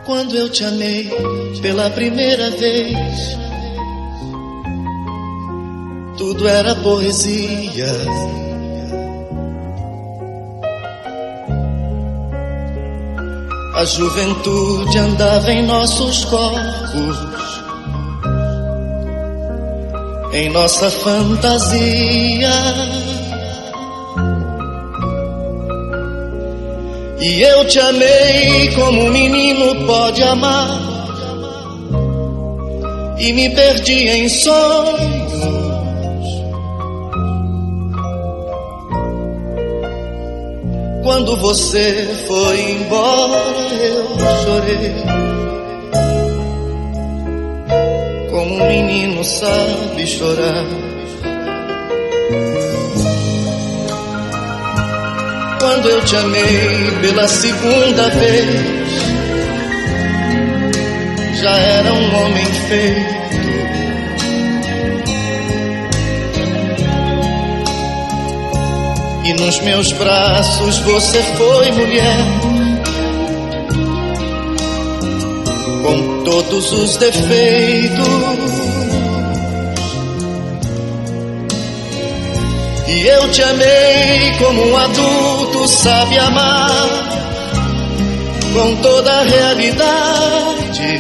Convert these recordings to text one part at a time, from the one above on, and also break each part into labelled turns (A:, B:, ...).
A: Quando eu te amei pela primeira vez, tudo era poesia. A juventude andava em nossos corpos, em nossa fantasia. E eu te amei como um menino pode amar, e me perdi em sonhos. Quando você foi embora, eu chorei, como um menino sabe chorar. Quando eu te amei pela segunda vez, já era um homem feito. E nos meus braços você foi mulher, com todos os defeitos. E eu te amei como um adulto sabe amar, com toda a realidade.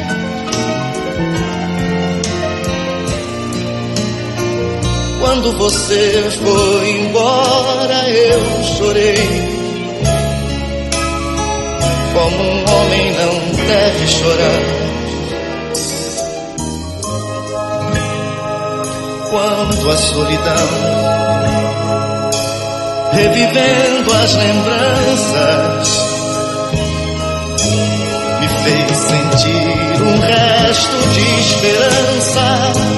A: Quando você foi embora, eu chorei, como um homem não deve chorar. Quando a solidão, revivendo as lembranças, me fez sentir um resto de esperança.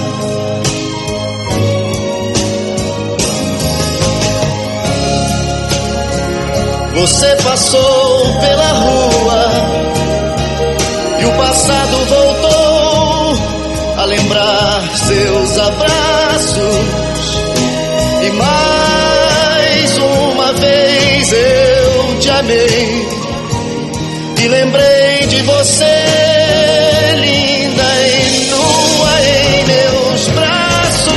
A: Você passou pela rua e o passado voltou a lembrar seus abraços. E mais uma vez eu te amei e lembrei de você, linda e nua em meus braços.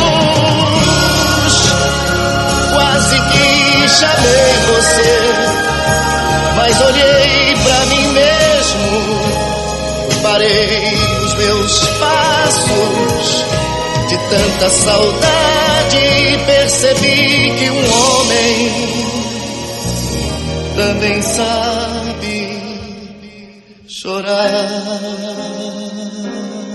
A: Quase que chamei você, mas olhei pra mim mesmo, parei os meus passos. De tanta saudade percebi que um homem também sabe chorar.